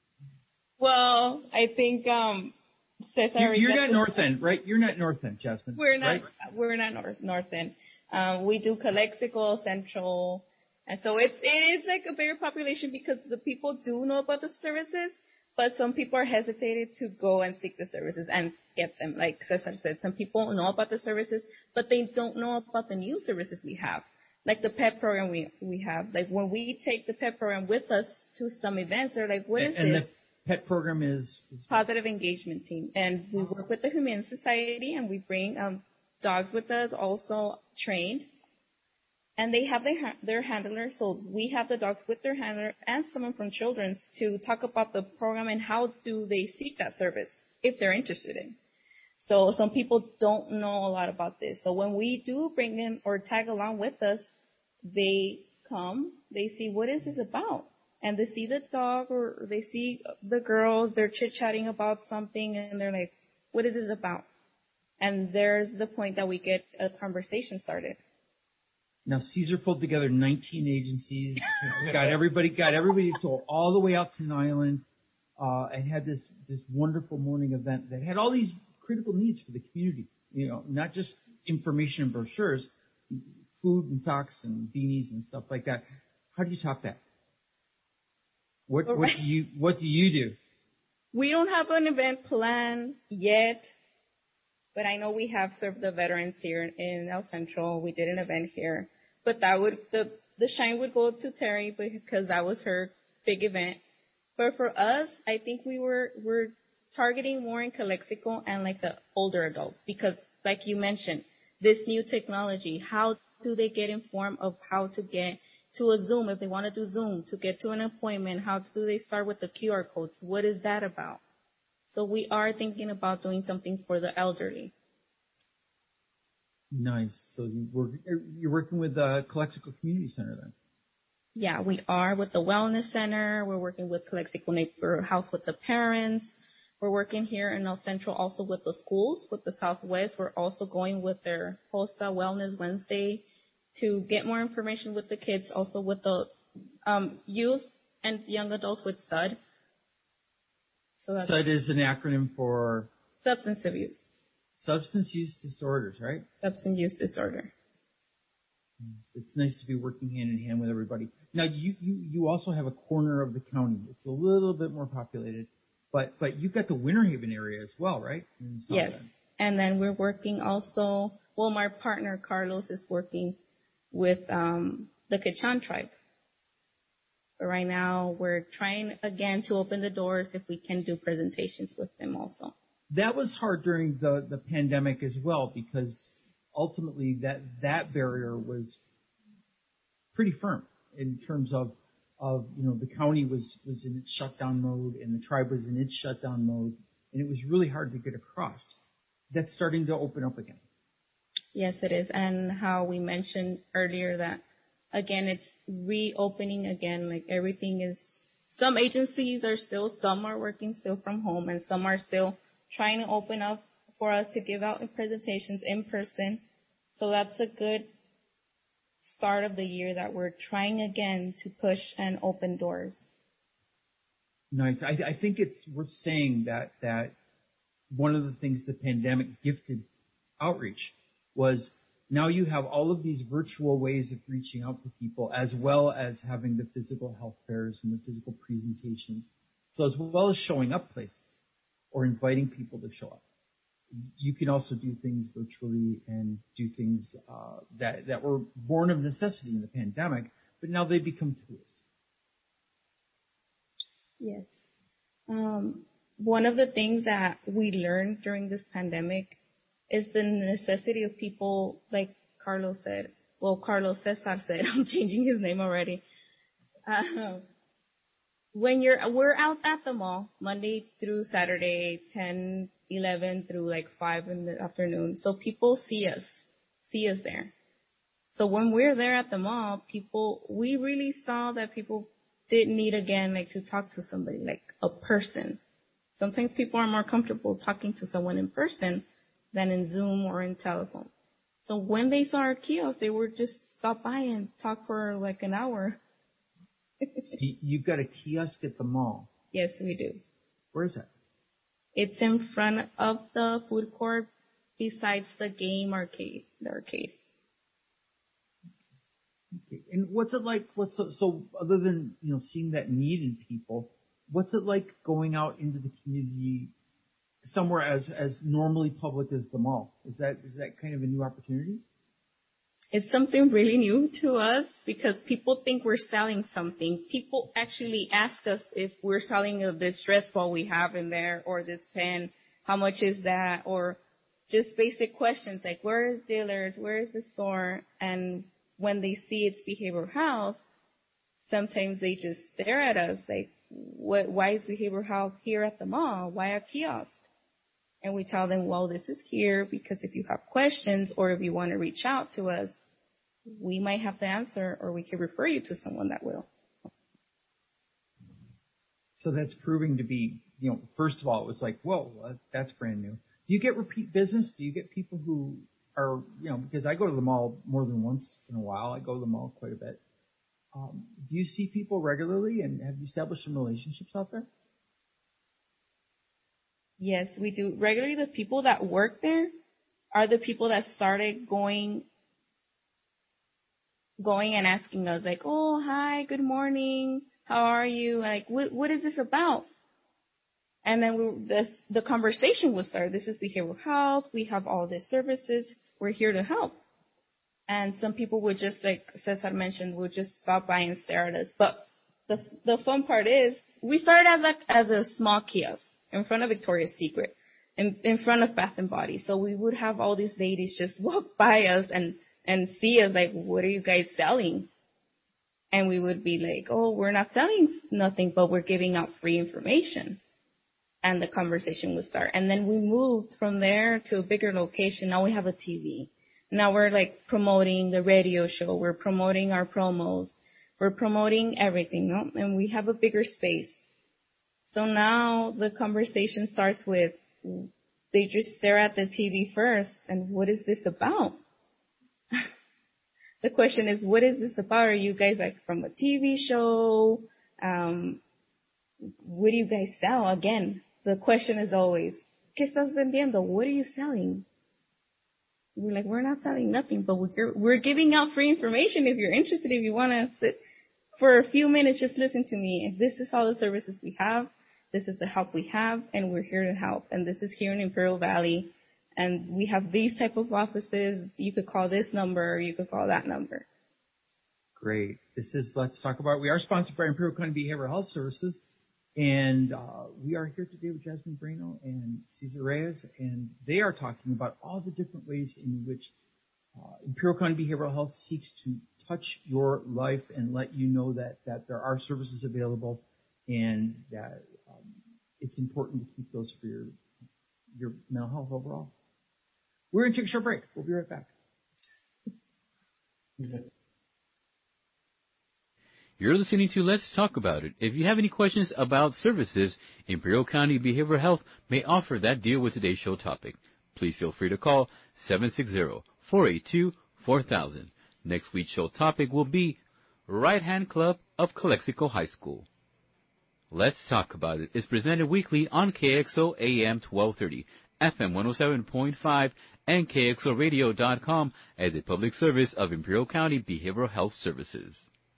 Well, I think um, Cesar. You're, you're not North End, right? You're not North End, Jasmine. We're not. Right? We're not North North End. Um, we do Calexico, Central, and so it's it is like a bigger population because the people do know about the services, But some people are hesitated to go and seek the services and get them. Like Cesar said, some people know about the services, but they don't know about the new services we have. Like the PEP program we we have. Like when we take the PEP program with us to some events, they're like, what is and this? And the PEP program is? Positive Engagement Team. And we work with the Humane Society, and we bring um, dogs with us, also trained. And they have their, their handler, so we have the dogs with their handler and someone from Children's to talk about the program and how do they seek that service if they're interested in. So some people don't know a lot about this. So when we do bring them or tag along with us, they come, they see what is this about. And they see the dog or they see the girls, they're chit-chatting about something, and they're like, what is this about? And there's the point that we get a conversation started. Now, Caesar pulled together nineteen agencies, got everybody, got everybody to all the way out to an island, uh, and had this, this wonderful morning event that had all these critical needs for the community. You know, not just information and brochures, food and socks and beanies and stuff like that. How do you top that? What, what do you, what do you do? We don't have an event plan yet. But I know we have served the veterans here in El Centro. We did an event here. But that would, the, the shine would go to Terry because that was her big event. But for us, I think we were, we're targeting more in Calexico and like the older adults. Because like you mentioned, this new technology, how do they get informed of how to get to a Zoom if they want to do Zoom, to get to an appointment? How do they start with the Q R codes? What is that about? So we are thinking about doing something for the elderly. Nice. So you work, you're working with the Calexico Community Center then? Yeah, we are with the Wellness Center. We're working with Calexico Neighborhood House with the parents. We're working here in El Centro also with the schools, with the Southwest. We're also going with their Posta Wellness Wednesday to get more information with the kids, also with the um, youth and young adults with S U D. So that's S U D is an acronym for? Substance abuse. Substance use disorders, right? Substance use disorder. It's nice to be working hand in hand with everybody. Now, you, you, you also have a corner of the county. It's a little bit more populated, but, but you've got the Winter Haven area as well, right? Yes. And then we're working also, well, my partner Carlos is working with um, the Quechan tribe. But right now, we're trying again to open the doors if we can do presentations with them also. That was hard during the, the pandemic as well, because ultimately that, that barrier was pretty firm in terms of, of, you know, the county was, was in its shutdown mode and the tribe was in its shutdown mode, and it was really hard to get across. That's starting to open up again. Yes, it is. And how we mentioned earlier that, again, it's reopening again. Like everything is, some agencies are still, some are working still from home, and some are still trying to open up for us to give out presentations in person. So that's a good start of the year that we're trying again to push and open doors. Nice. I, I think it's worth saying that, that one of the things the pandemic gifted outreach was now you have all of these virtual ways of reaching out to people, as well as having the physical health fairs and the physical presentations. So as well as showing up places or inviting people to show up, you can also do things virtually and do things uh, that, that were born of necessity in the pandemic, but now they become tools. Yes. Um, one of the things that we learned during this pandemic is the necessity of people, like Carlos said, well, Carlos Cesar said, I'm changing his name already. Uh, when you're, we're out at the mall Monday through Saturday, ten, eleven through like five in the afternoon. So people see us, see us there. So when we're there at the mall, people, we really saw that people did need again, like to talk to somebody, like a person. Sometimes people are more comfortable talking to someone in person than in Zoom or in telephone. So when they saw our kiosk, they would just stop by and talk for like an hour. You've got a kiosk at the mall? Yes, we do. Where is that? It's in front of the food court besides the game arcade, the arcade. Okay. And what's it like? What's so, so other than, you know, seeing that need in people, what's it like going out into the community somewhere as, as normally public as the mall? Is that is that kind of a new opportunity? It's something really new to us because people think we're selling something. People actually ask us if we're selling this stress ball we have in there or this pen, how much is that? Or just basic questions like, where is dealers? Where is the store? And when they see it's behavioral health, sometimes they just stare at us like, what, why is behavioral health here at the mall? Why a kiosk? And we tell them, well, this is here because if you have questions or if you want to reach out to us, we might have the answer or we can refer you to someone that will. So that's proving to be, you know, first of all, it was like, whoa, that's brand new. Do you get repeat business? Do you get people who are, you know, because I go to the mall more than once in a while. I go to the mall quite a bit. Um, do you see people regularly and have you established some relationships out there? Yes, we do. Regularly, the people that work there are the people that started going going and asking us, like, oh, hi, good morning, how are you? Like, what, what is this about? And then we, the, the conversation would start. This is behavioral health. We have all these services. We're here to help. And some people would just, like Cesar mentioned, would just stop by and stare at us. But the the fun part is we started as a, as a small kiosk in front of Victoria's Secret, in, in front of Bath and Body. So we would have all these ladies just walk by us and, and see us like, what are you guys selling? And we would be like, oh, we're not selling nothing, but we're giving out free information. And the conversation would start. And then we moved from there to a bigger location. Now we have a T V. Now we're like promoting the radio show. We're promoting our promos. We're promoting everything, no? And we have a bigger space. So now the conversation starts with, they just stare at the T V first, and what is this about? The question is, what is this about? Are you guys like from a T V show? Um, what do you guys sell? Again, the question is always, ¿qué estás vendiendo? What are you selling? We're like, we're not selling nothing, but we're, we're giving out free information. If you're interested, if you want to sit for a few minutes, just listen to me. If this is all the services we have, this is the help we have, and we're here to help. And this is here in Imperial Valley. And we have these type of offices. You could call this number, or you could call that number. Great. This is Let's Talk About It. We are sponsored by Imperial County Behavioral Health Services. And uh, we are here today with Jasmine Brano and Cesar Reyes, and they are talking about all the different ways in which uh, Imperial County Behavioral Health seeks to touch your life and let you know that, that there are services available and that um, it's important to keep those for your, your mental health overall. We're going to take a short break. We'll be right back. Okay. You're listening to Let's Talk About It. If you have any questions about services, Imperial County Behavioral Health may offer that deal with today's show topic. Please feel free to call seven six zero, four eight two, four thousand. Next week's show topic will be Right Hand Club of Calexico High School. Let's Talk About It is presented weekly on K X O A M twelve thirty, F M one oh seven point five, and K X O radio dot com as a public service of Imperial County Behavioral Health Services.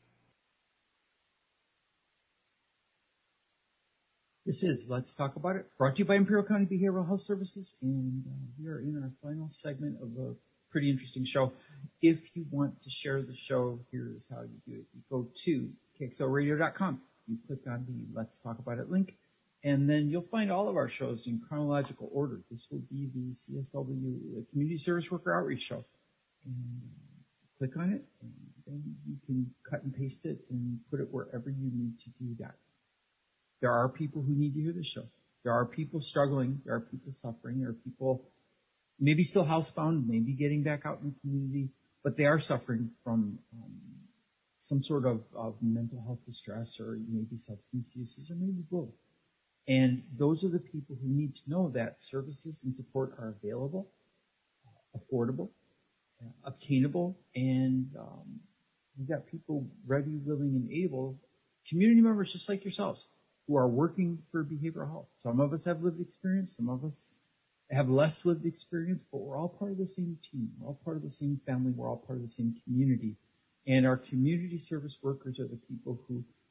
This is Let's Talk About It, brought to you by Imperial County Behavioral Health Services, and uh, we are in our final segment of a pretty interesting show. If you want to share the show, here's how you do it. You go to K X O radio dot com. You click on the Let's Talk About It link, and then you'll find all of our shows in chronological order. This will be the C S W, the Community Service Worker Outreach Show. And uh, click on it, and then you can cut and paste it and put it wherever you need to do that. There are people who need to hear this show. There are people struggling. There are people suffering. There are people maybe still housebound, maybe getting back out in the community, but they are suffering from um, some sort of, of mental health distress or maybe substance uses or maybe both. And those are the people who need to know that services and support are available, uh, affordable, uh, obtainable, and um, we've got people ready, willing, and able, community members just like yourselves, who are working for behavioral health. Some of us have lived experience, some of us have less lived experience, but we're all part of the same team. We're all part of the same family. We're all part of the same community. And our community service workers are the people who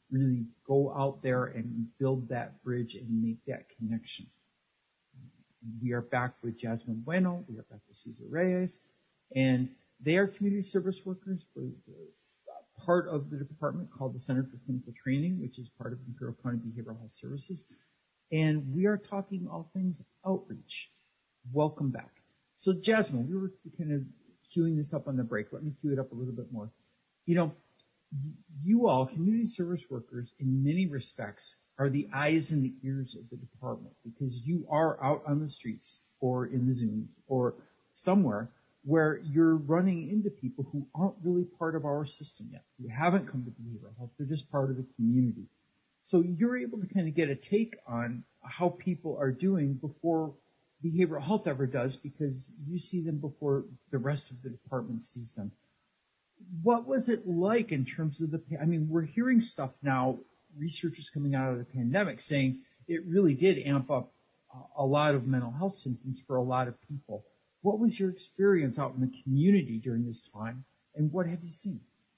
really go out there and build that bridge and make that connection. We are back with Jasmine Bueno. We are back with Cesar Reyes. And they are community service workers for the part of the department called the Center for Clinical Training, which is part of Imperial County Behavioral Health Services. And we are talking all things outreach. Welcome back. So, Jasmine, we were kind of queuing this up on the break. Let me cue it up a little bit more. You know, you all, community service workers, in many respects, are the eyes and the ears of the department because you are out on the streets or in the Zooms or somewhere where you're running into people who aren't really part of our system yet, who haven't come to behavioral health. They're just part of the community. So you're able to kind of get a take on how people are doing before behavioral health ever does because you see them before the rest of the department sees them. What was it like in terms of the, I mean, we're hearing stuff now, researchers coming out of the pandemic saying it really did amp up a lot of mental health symptoms for a lot of people. What was your experience out in the community during this time, and what have you seen?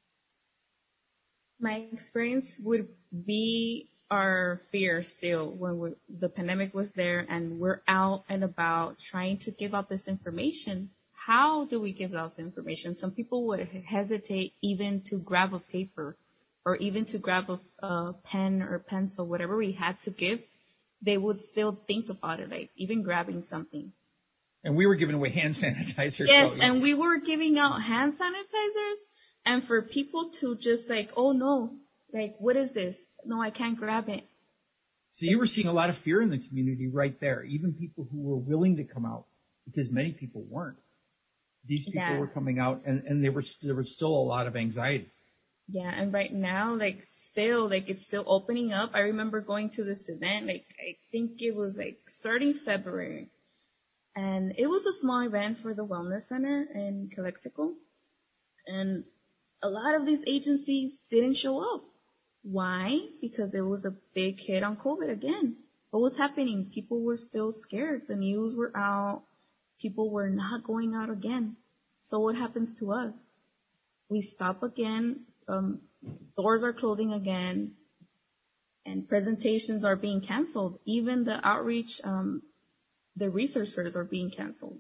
My experience would be our fear still when we, the pandemic was there and we're out and about trying to give out this information. How do we give out this information? Some people would hesitate even to grab a paper or even to grab a, a pen or pencil, whatever we had to give. They would still think about it, like even grabbing something. And we were giving away hand sanitizer. Yes, so, yeah. And we were giving out hand sanitizers. And for people to just like, oh no, like, what is this? No, I can't grab it. So you were seeing a lot of fear in the community right there. Even people who were willing to come out, because many people weren't. These people yeah. were coming out, and, and there, was, there was still a lot of anxiety. Yeah, and right now, like, still, like, it's still opening up. I remember going to this event, like, I think it was, like, starting February. And it was a small event for the Wellness Center in Calexico. And a lot of these agencies didn't show up. Why? Because there was a big hit on COVID again. What was happening? People were still scared. The news were out. People were not going out again. So what happens to us? We stop again. Um, doors are closing again. And presentations are being canceled. Even the outreach, um, the research fairs are being canceled.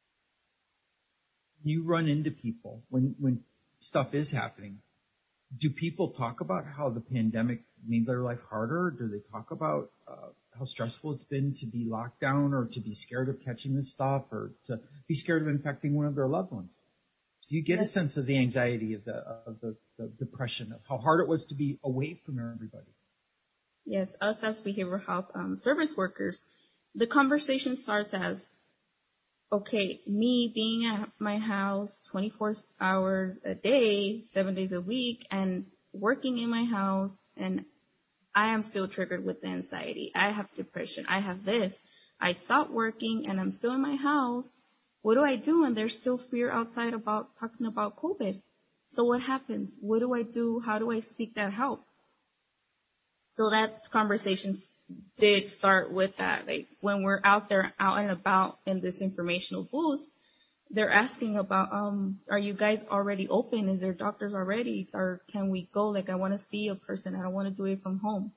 You run into people when, when stuff is happening. Do people talk about how the pandemic made their life harder? Do they talk about uh, how stressful it's been to be locked down or to be scared of catching this stuff or to be scared of infecting one of their loved ones? Do you get yes. a sense of the anxiety, of the of the, the depression, of how hard it was to be away from everybody? Yes, us as behavioral health um, service workers, the conversation starts as, okay, me being at my house twenty-four hours a day, seven days a week, and working in my house, and I am still triggered with the anxiety. I have depression. I have this. I stopped working, and I'm still in my house. What do I do? And there's still fear outside about talking about COVID. So what happens? What do I do? How do I seek that help? So that conversation did start with that. Like when we're out there, out and about in this informational booth, they're asking about, um, are you guys already open? Is there doctors already? Or can we go? Like, I want to see a person. I don't want to do it from home.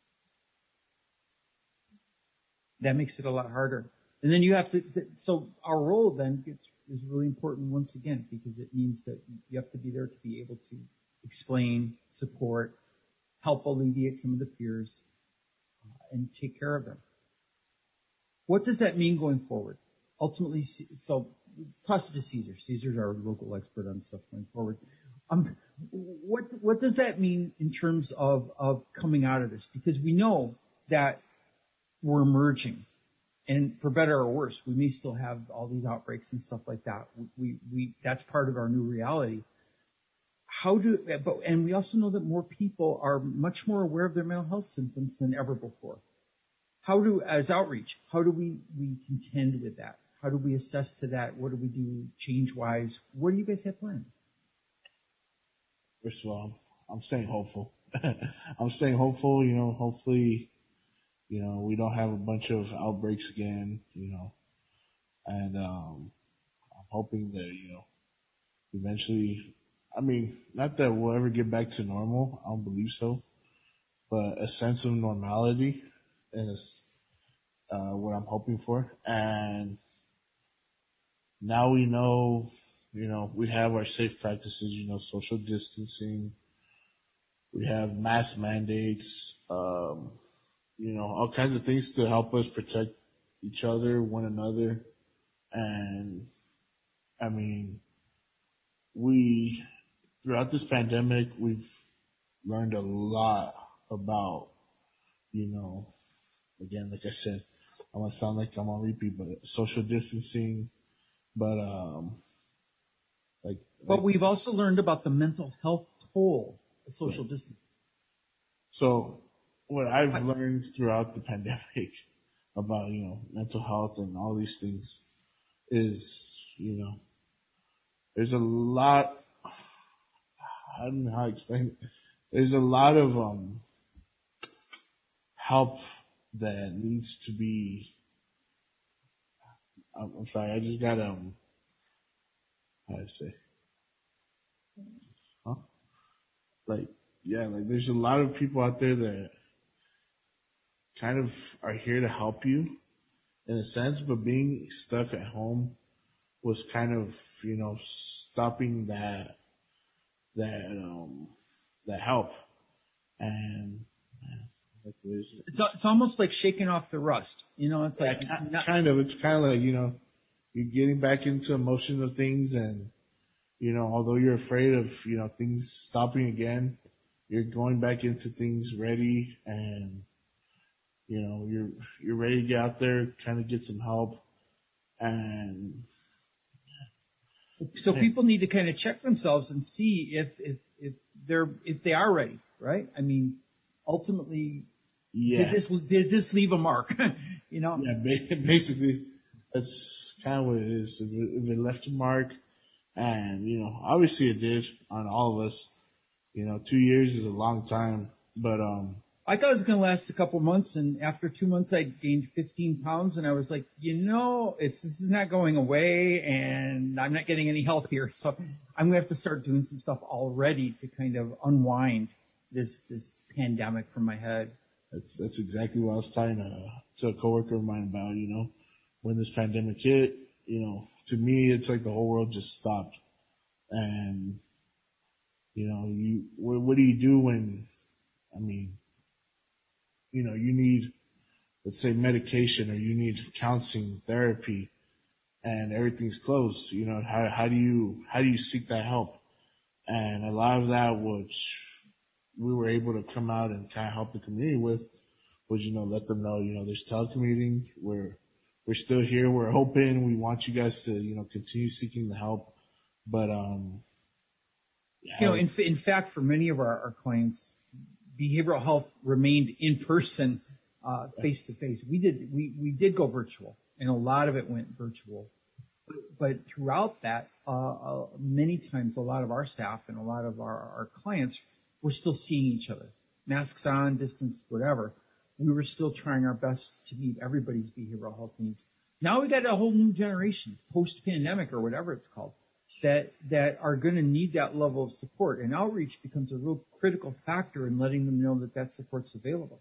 That makes it a lot harder. And then you have to, so our role then gets, is really important once again, because it means that you have to be there to be able to explain, support, help alleviate some of the fears, uh, and take care of them. What does that mean going forward? Ultimately, so toss it to Cesar. Cesar's our local expert on stuff going forward. Um, what what does that mean in terms of, of coming out of this? Because we know that we're emerging. And for better or worse, we may still have all these outbreaks and stuff like that. We, we, we that's part of our new reality. How do, but, and we also know that more people are much more aware of their mental health symptoms than ever before. How do, as outreach, how do we, we contend with that? How do we assess to that? What do we do change-wise? What do you guys have planned? First of all, I'm staying hopeful. I'm staying hopeful, you know, hopefully, you know, we don't have a bunch of outbreaks again, you know, and um, I'm hoping that, you know, eventually, I mean, not that we'll ever get back to normal. I don't believe so. but a sense of normality is uh, what I'm hoping for. And now we know, you know, we have our safe practices, you know, social distancing. We have mask mandates, um, you know, all kinds of things to help us protect each other, one another. And I mean, we, throughout this pandemic, we've learned a lot about, you know, again, like I said, I want to sound like I'm on repeat, but social distancing, but, um, like, But like we've also learned about the mental health toll of social right. distancing. So what I've learned throughout the pandemic about, you know, mental health and all these things is, you know, there's a lot, I don't know how to explain it. There's a lot of um, help that needs to be, I'm, I'm sorry, I just got, um, how to say, huh? Like, yeah, like there's a lot of people out there that kind of are here to help you in a sense, but being stuck at home was kind of, you know, stopping that, that, um, that help. And that's what it is. It's, it's almost like shaking off the rust. You know, it's like yeah, not, kind of. It's kind of like, you know, you're getting back into emotion of things, and you know, although you're afraid of, you know, things stopping again, you're going back into things ready, and you know, you're you're ready to get out there, kind of get some help, and so people need to kind of check themselves and see if if if they're if they are ready, right? I mean, ultimately, yeah, did this did this leave a mark? You know? yeah, basically, that's kind of what it is. If it, if it left a mark, and you know, obviously it did on all of us. You know, two years is a long time, but um. I thought it was going to last a couple months, and after two months, I gained fifteen pounds, and I was like, you know, it's this is not going away, and I'm not getting any help here, so I'm going to have to start doing some stuff already to kind of unwind this this pandemic from my head. That's that's exactly what I was talking to, to a coworker of mine about. You know, when this pandemic hit, you know, to me, it's like the whole world just stopped, and you know, you what, what do you do when, I mean, you know, you need, let's say, medication, or you need counseling, therapy, and everything's closed. You know, how how do you how do you seek that help? And a lot of that, which we were able to come out and kind of help the community with, was, you know, let them know, you know, there's telecommuting. We're we're still here. We're open. We want you guys to, you know, continue seeking the help. But um, yeah, you know, in in fact, for many of our, our clients, behavioral health remained in person, face to face. We did we we did go virtual, and a lot of it went virtual. But, but throughout that, uh, uh, many times, a lot of our staff and a lot of our, our clients were still seeing each other, masks on, distance, whatever. We were still trying our best to meet everybody's behavioral health needs. Now we got a whole new generation, post-pandemic or whatever it's called, that that are going to need that level of support, and outreach becomes a real critical factor in letting them know that that support's available.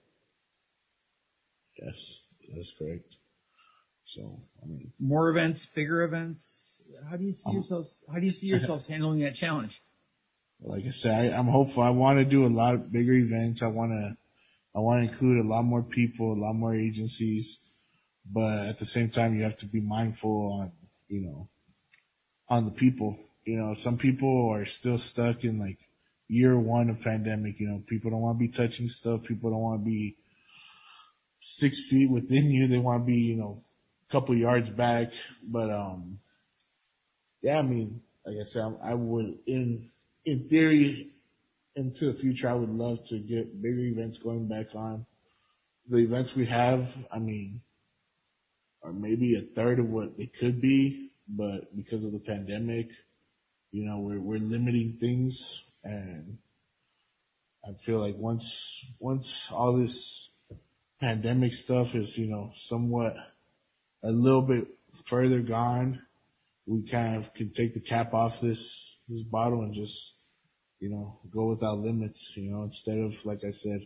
Yes, that's correct. So, I mean, more events, bigger events. How do you see um, yourselves? How do you see yourselves handling that challenge? Like I said, I, I'm hopeful. I want to do a lot bigger events. I want to, I want to include a lot more people, a lot more agencies. But at the same time, you have to be mindful on, you know, on the people. You know, some people are still stuck in like year one of pandemic. You know, people don't want to be touching stuff. People don't want to be six feet within you. They want to be, you know, a couple yards back. But um, yeah, I mean, like I said, I would, in in theory, into the future, I would love to get bigger events going back on. The events we have, I mean, are maybe a third of what they could be, but because of the pandemic, you know, we're we're limiting things, and I feel like once once all this pandemic stuff is, you know, somewhat a little bit further gone, we kind of can take the cap off this this bottle and just, you know, go without limits, you know, instead of, like I said,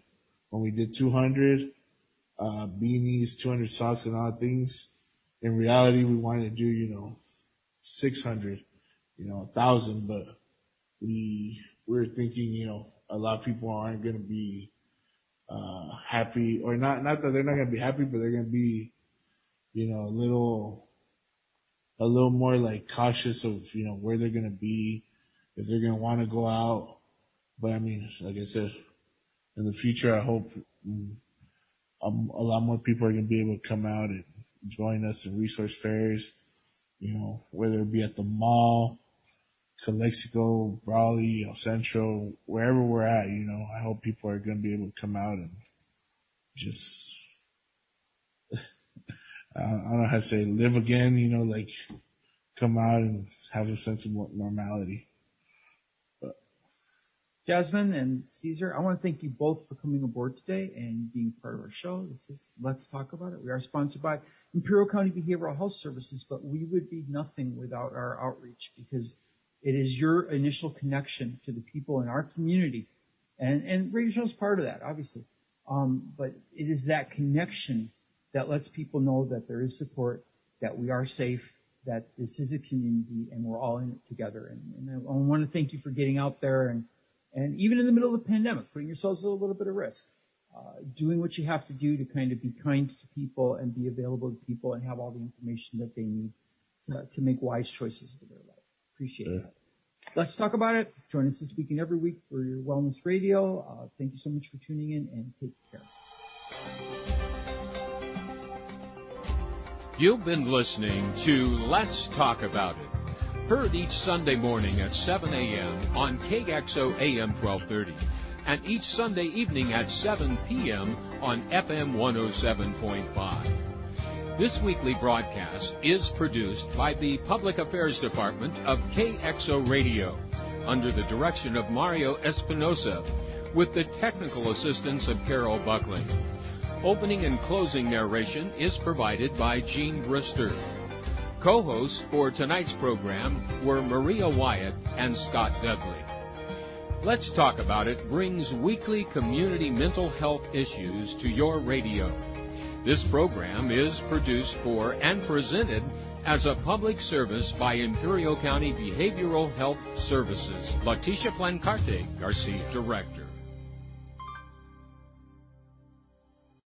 when we did two hundred uh, beanies, two hundred socks, and all things. In reality, we wanted to do, you know, six hundred, you know, one thousand, but we we were thinking, you know, a lot of people aren't going to be uh, happy, or not, not that they're not going to be happy, but they're going to be, you know, a little, a little more like cautious of, you know, where they're going to be, if they're going to want to go out. But I mean, like I said, in the future, I hope um, a lot more people are going to be able to come out and join us in resource fairs, you know, whether it be at the mall, Calexico, Brawley, El Centro, wherever we're at, you know, I hope people are going to be able to come out and just, I don't know how to say, live again, you know, like come out and have a sense of normality. But Jasmine and Caesar, I want to thank you both for coming aboard today and being part of our show. This is Let's Talk About It. We are sponsored by Imperial County Behavioral Health Services, but we would be nothing without our outreach, because it is your initial connection to the people in our community. And, and Radio Show is part of that, obviously. Um, but it is that connection that lets people know that there is support, that we are safe, that this is a community, and we're all in it together. And, and I, I want to thank you for getting out there and, and even in the middle of the pandemic, putting yourselves at a little bit of risk, uh, doing what you have to do to kind of be kind to people and be available to people and have all the information that they need to, to make wise choices for their life. Appreciate yeah. that. Let's talk about it. Join us this week and every week for your Wellness Radio. Uh, thank you so much for tuning in, and take care. You've been listening to Let's Talk About It, heard each Sunday morning at seven a.m. on K X O A M twelve thirty, and each Sunday evening at seven p.m. on F M one oh seven point five. This weekly broadcast is produced by the Public Affairs Department of K X O Radio, under the direction of Mario Espinosa, with the technical assistance of Carol Buckley. Opening and closing narration is provided by Gene Brister. Co-hosts for tonight's program were Maria Wyatt and Scott Dudley. Let's Talk About It brings weekly community mental health issues to your radio. This program is produced for and presented as a public service by Imperial County Behavioral Health Services. Leticia Plancarte, Garcia, Director.